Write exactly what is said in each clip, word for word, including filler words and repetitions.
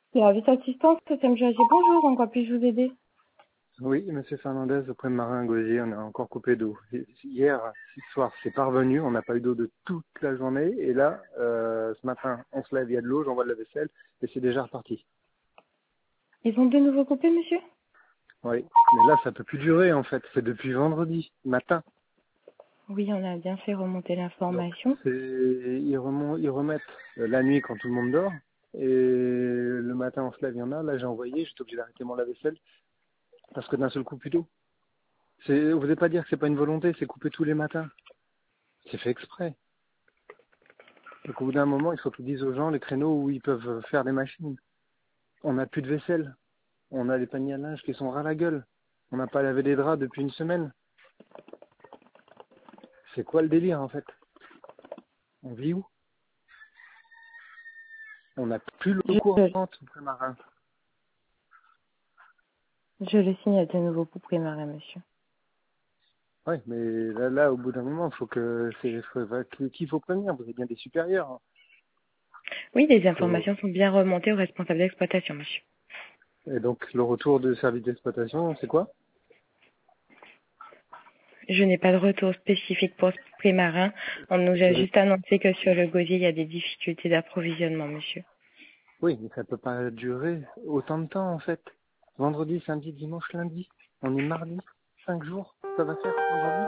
Service assistance, c'est M G A G. Bonjour, en quoi puis-je vous aider? Oui, Monsieur Fernandez, auprès de Marin Gosier, on a encore coupé d'eau. Hier soir, c'est parvenu, on n'a pas eu d'eau de toute la journée, et là, euh, ce matin, on se lève, il y a de l'eau, j'envoie de la vaisselle, et c'est déjà reparti. Ils ont de nouveau coupé, monsieur? Oui, mais là, ça peut plus durer, en fait. C'est depuis vendredi matin. Oui, on a bien fait remonter Donc, l'information. c'est, ils, remont- ils remettent euh, la nuit quand tout le monde dort, et le matin, on se lève, il y en a. Là, j'ai envoyé, j'étais obligé d'arrêter mon lave-vaisselle, parce que d'un seul coup, plus d'eau. C'est, vous n'allez pas dire que c'est pas une volonté, c'est coupé tous les matins. C'est fait exprès. Donc au bout d'un moment, il faut qu'ils disent aux gens les créneaux où ils peuvent faire des machines. On n'a plus de vaisselle. On a des paniers à linge qui sont ras la gueule. On n'a pas lavé des draps depuis une semaine. C'est quoi le délire en fait? On vit où? On n'a plus l'eau Je, courante au Prémarin. je le signe de nouveau pour prémarer, monsieur. Oui, mais là, là, au bout d'un moment, il faut que c'est faut, faut- qui qu'il faut prévenir. Vous avez bien des supérieurs. Hein. Oui, les Faut- informations sont bien remontées au responsable d'exploitation, monsieur. Et donc le retour de service d'exploitation, c'est quoi? Je n'ai pas de retour spécifique pour ce prémarin. On nous a Oui, juste annoncé que sur le gosier, il y a des difficultés d'approvisionnement, monsieur. oui, mais ça peut pas durer autant de temps en fait. Vendredi, samedi, dimanche, lundi. On est mardi. Cinq jours. Ça va faire aujourd'hui.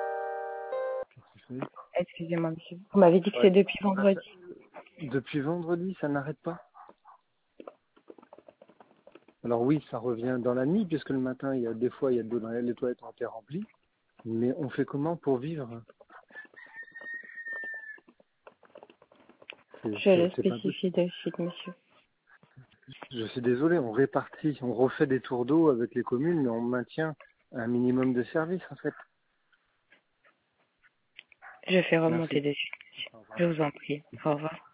Oui. Excusez-moi, monsieur. Vous m'avez dit que c'est Ouais. depuis Là, ça- vendredi. depuis vendredi, ça n'arrête pas. Alors oui, ça revient dans la nuit, puisque le matin, il y a des fois, il y a de l'eau dans les les toilettes ont été remplies. Mais on fait comment pour vivre? C'est Je c'est- le c'est pas possible. spécifie de suite, monsieur. Je suis désolé, on répartit, on refait des tours d'eau avec les communes, mais on maintient un minimum de service, en fait. Je fais remonter Merci. de suite, monsieur. Au revoir. Je vous en prie. Au revoir.